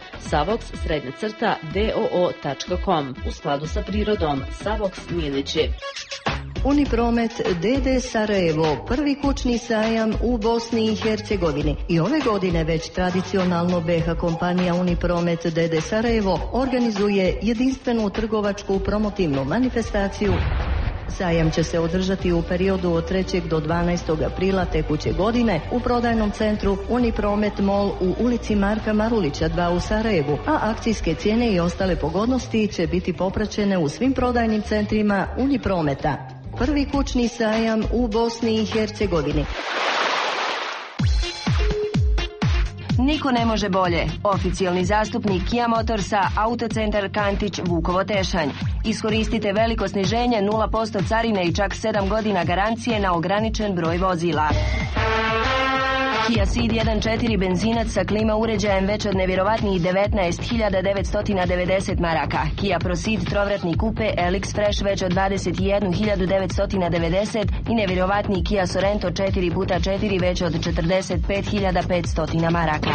savox_doo.com. U skladu sa prirodom, Savox Milići. Unipromet DD Sarajevo, prvi kućni sajam u Bosni i Hercegovini. I ove godine već tradicionalno BiH kompanija Unipromet DD Sarajevo organizuje jedinstvenu trgovačku promotivnu manifestaciju. Sajam će se održati u periodu od 3. do 12. aprila tekuće godine u prodajnom centru Unipromet Mall u ulici Marka Marulića 2 u Sarajevu, a akcijske cijene i ostale pogodnosti će biti popraćene u svim prodajnim centrima Uniprometa. Prvi kućni sajam u Bosni i Hercegovini. Niko ne može bolje. Oficijalni zastupnik Kia Motorsa, Autocentar Kantić, Vukovo Tešanj. Iskoristite veliko sniženje, 0% carine i čak 7 godina garancije na ograničen broj vozila. Kia Ceed 1.4 benzinac sa klima uređajem već od nevjerovatnih 19.990 maraka. Kia Proceed trovratni kupe LX Fresh već od 21.990 i nevjerovatni Kia Sorento 4x4 već od 45.500 maraka.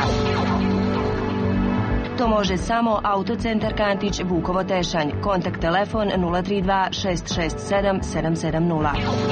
To može samo Autocentar Kantić, Vukovo Tešanj. Kontakt telefon 032 667 770.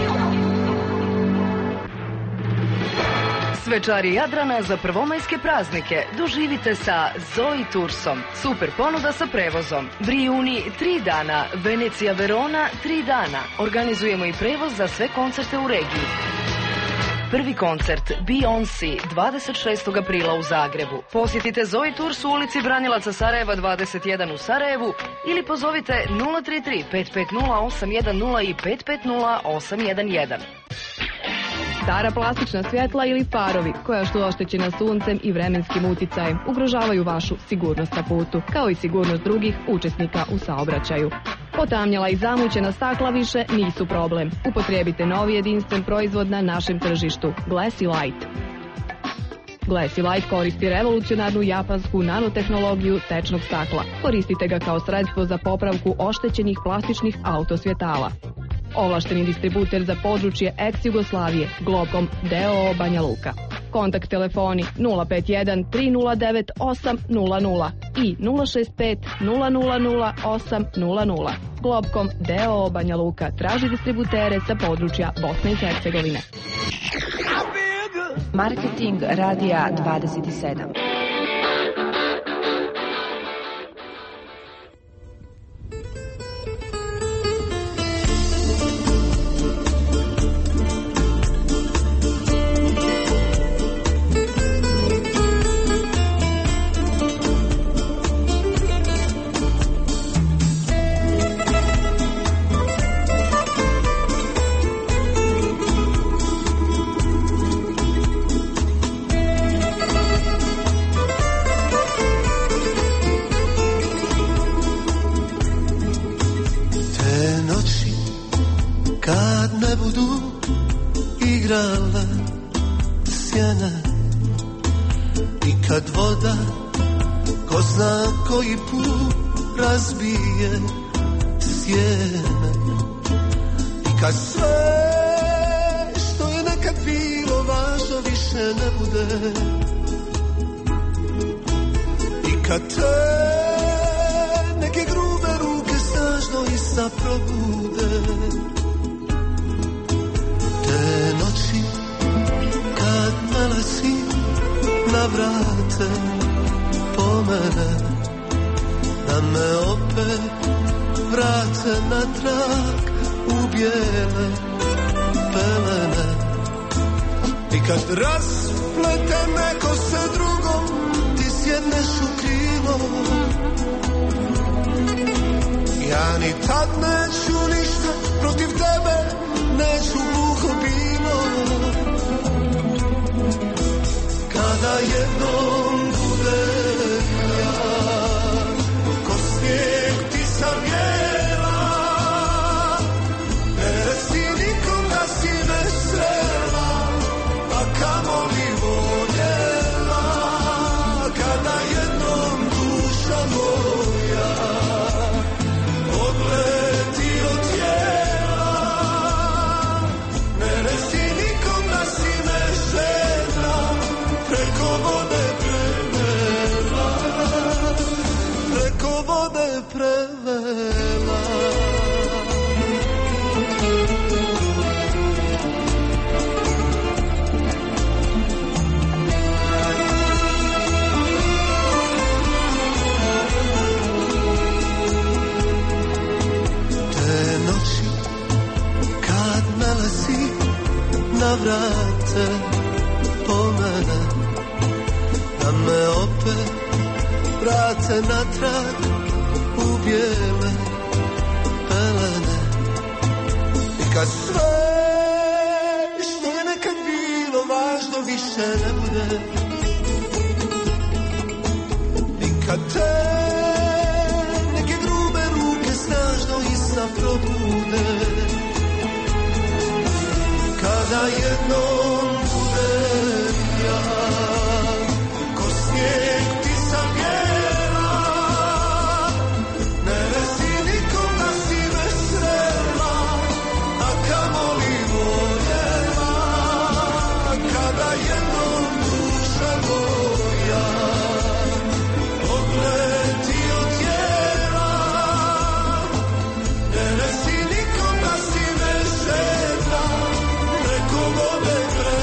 Svečari Jadrana za prvomajske praznike doživite sa Zoe Toursom. Super ponuda sa prevozom. Brijuni 3 dana, Venecija Verona 3 dana. Organizujemo i prevoz za sve koncerte u regiji. Prvi koncert Beyoncé 26. aprila u Zagrebu. Posjetite Zoe Tours u ulici Branilaca Sarajeva 21 u Sarajevu ili pozovite 033 550 810 i 550 811. Stara plastična svjetla ili farovi koja su oštećena suncem i vremenskim uticajem ugrožavaju vašu sigurnost na putu, kao i sigurnost drugih učesnika u saobraćaju. Potamnjela i zamućena stakla više nisu problem. Upotrijebite novi jedinstven proizvod na našem tržištu, Glassy Light. Glassy Light koristi revolucionarnu japansku nanotehnologiju tečnog stakla. Koristite ga kao sredstvo za popravku oštećenih plastičnih autosvjetala. Ovlašteni distributer za područje ex-Jugoslavije, Globkom d.o.o. Banja Luka. Kontakt telefoni 051 309 800 i 065 000 800. Globkom d.o.o. Banja Luka traži distributere sa područja Bosne i Hercegovine. Marketing radija 27. Preko vode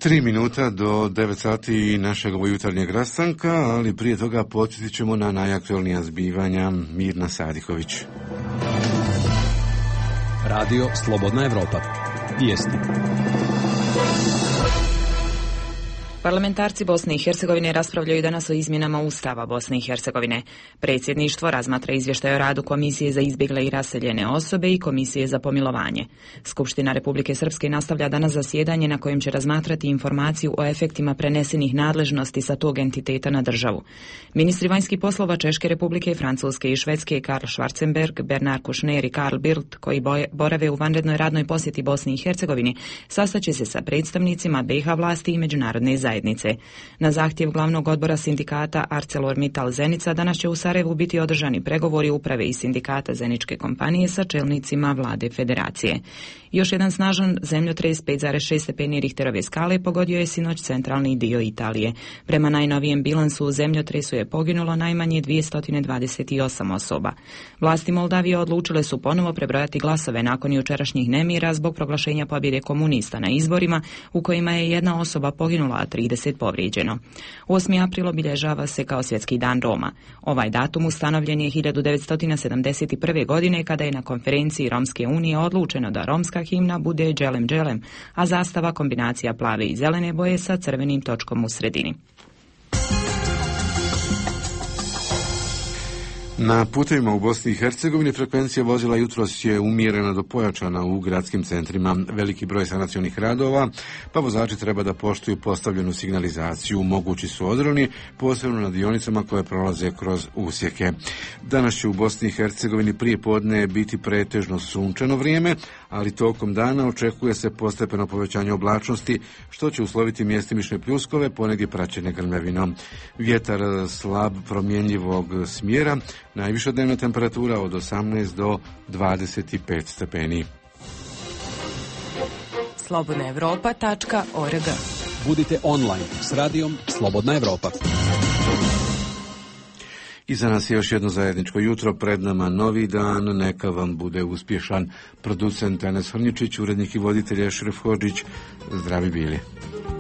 3 minuta do 9 sati našeg jutarnjeg rastanka, ali prije toga podsjetit ćemo na najaktualnija zbivanja. Mirna Sadiković. Radio Slobodna Evropa. Vijesti. Parlamentarci Bosne i Hercegovine raspravljaju danas o izmjenama Ustava Bosne i Hercegovine. Predsjedništvo razmatra izvještaj o radu Komisije za izbjegle i raseljene osobe i Komisije za pomilovanje. Skupština Republike Srpske nastavlja danas zasjedanje na kojem će razmatrati informaciju o efektima prenesenih nadležnosti sa tog entiteta na državu. Ministri vanjskih poslova Češke Republike, Francuske i Švedske Karl Schwarzenberg, Bernard Kouchner i Karl Bildt, koji borave u vanrednoj radnoj posjeti Bosni i Hercegovini, sastaće se sa predstavnicima BiH vlasti i međunarodne zajednice. Na zahtjev glavnog odbora sindikata ArcelorMittal Zenica danas će u Sarajevu biti održani pregovori uprave i sindikata Zeničke kompanije sa čelnicima vlade federacije. Još jedan snažan zemljotres 5,6 stepeni Richterove skale pogodio je sinoć centralni dio Italije. Prema najnovijem bilansu u zemljotresu je poginulo najmanje 228 osoba. Vlasti Moldavije odlučile su ponovo prebrojati glasove nakon jučerašnjih nemira zbog proglašenja pobjede komunista na izborima u kojima je jedna osoba poginula, a 30 povrijeđeno. 8. april obilježava se kao Svjetski dan Roma. Ovaj datum ustanovljen je 1971. godine kada je na konferenciji Romske unije odlučeno da romska himna bude Đelem Đelem, a zastava kombinacija plave i zelene boje sa crvenim točkom u sredini. Na putevima u Bosni i Hercegovini frekvencija vozila jutros je umjerena do pojačana u gradskim centrima. Veliki broj sanacionih radova, pa vozači treba da poštuju postavljenu signalizaciju. Mogući su odroni, posebno na dionicama koje prolaze kroz usjeke. Danas će u Bosni i Hercegovini prije podne biti pretežno sunčano vrijeme, ali tokom dana očekuje se postepeno povećanje oblačnosti, što će usloviti mjestimične pljuskove, ponegdje praćene grmljavinom. Vjetar slab promjenjivog smjera, najviša dnevna temperatura od 18 do 25 stepeni. slobodnaevropa.org. Budite online s radijom Slobodna Evropa. I za nas je još jedno zajedničko jutro, pred nama novi dan, neka vam bude uspješan. Producent Enes Hrnjičić, urednik i voditelj Ešref Hodžić, zdravi bili.